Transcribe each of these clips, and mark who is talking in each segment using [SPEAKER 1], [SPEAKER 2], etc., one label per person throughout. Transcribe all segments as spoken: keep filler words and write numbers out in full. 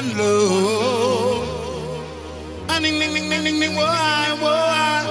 [SPEAKER 1] one love. Ah, ding, ding, ding, ding, ding, ding, whoa, whoa.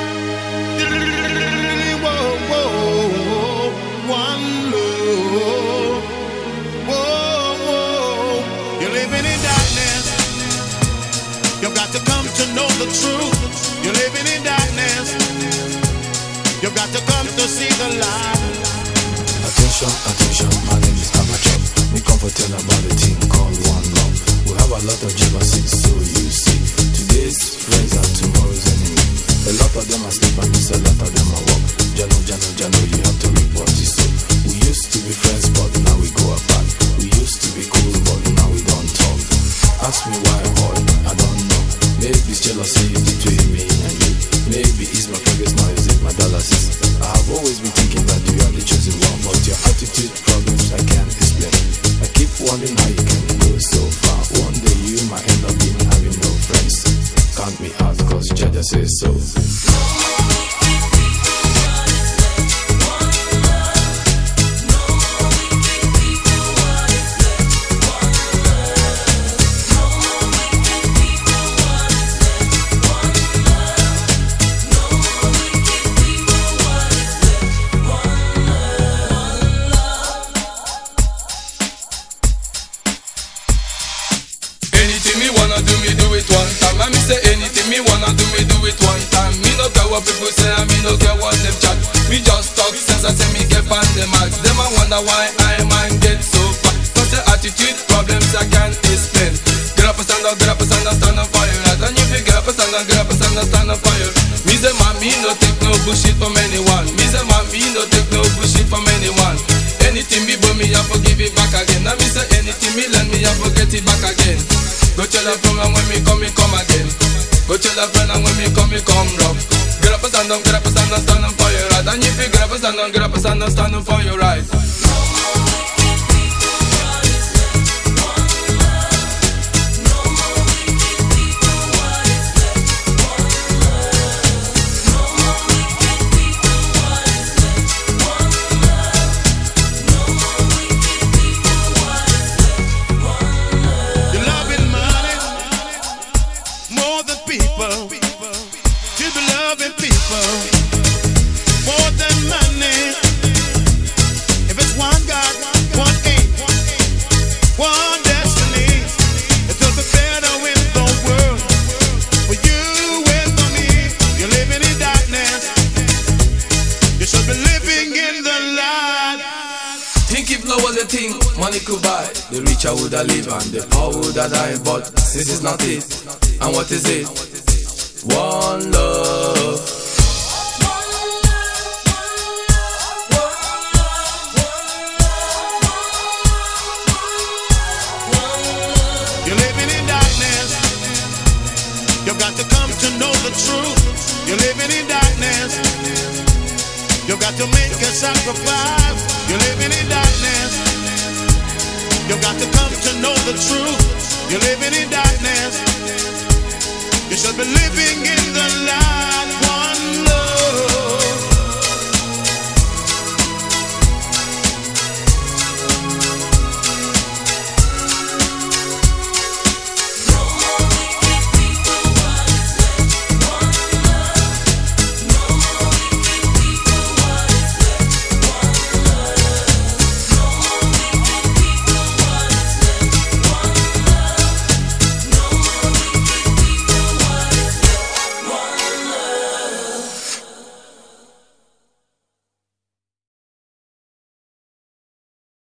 [SPEAKER 1] Whoa, whoa, one love. Whoa, whoa. You're living in darkness. You've got to come to know the truth. You're living in darkness. You've got to come to see the light.
[SPEAKER 2] Attention, attention, my name is Amateur. We come for tell about a thing called one love. We have a lot of jealousy, so you see. Today's friends are tomorrow's enemy. A lot of them are sleep and miss, a lot of them are walk. Jano, Jano, Jano, you have to report it so. We used to be friends, but now we go apart. We used to be cool, but now we don't talk. Ask me why, boy, I don't know. Maybe it's jealousy between me and you. Maybe it's my progress, now is it my dialysis. I have always been thinking that you are the chosen one, but your attitude problems I can't explain. I keep wondering how you can go so far. One day you might end up being having no friends. Count me out, cause Jaja says so.
[SPEAKER 3] People say I me no care what them chat. Me just talk sense I say me get on the max. Them I wonder why I man get so fat. Cause the attitude problems I can't explain. Get up and stand up, get up and stand up, stand up for you. Right? And if you get up and stand up, get up and stand up, stand up for you. Me say man, me no take no bullshit from anyone. Me say man, me no take no bullshit from anyone. Anything me but me I forgive it back again. And me say anything me lend me I forget it back again. Go tell a friend and when me come, me come again. Go tell a friend and when me come, me come rough. Get up and stand up, get up and stand up, stand up for your right. And if you get up and stand up, get up and stand up, stand up for your right. Money could buy, the richer would I live and the poor would I die. But this is not it, and what is it? One love.
[SPEAKER 1] You're living in darkness. You've got to come to know the truth. You're living in darkness. You've got to make a sacrifice. You're living in darkness. You've got to come to know the truth. You're living in darkness. You should be living in the light.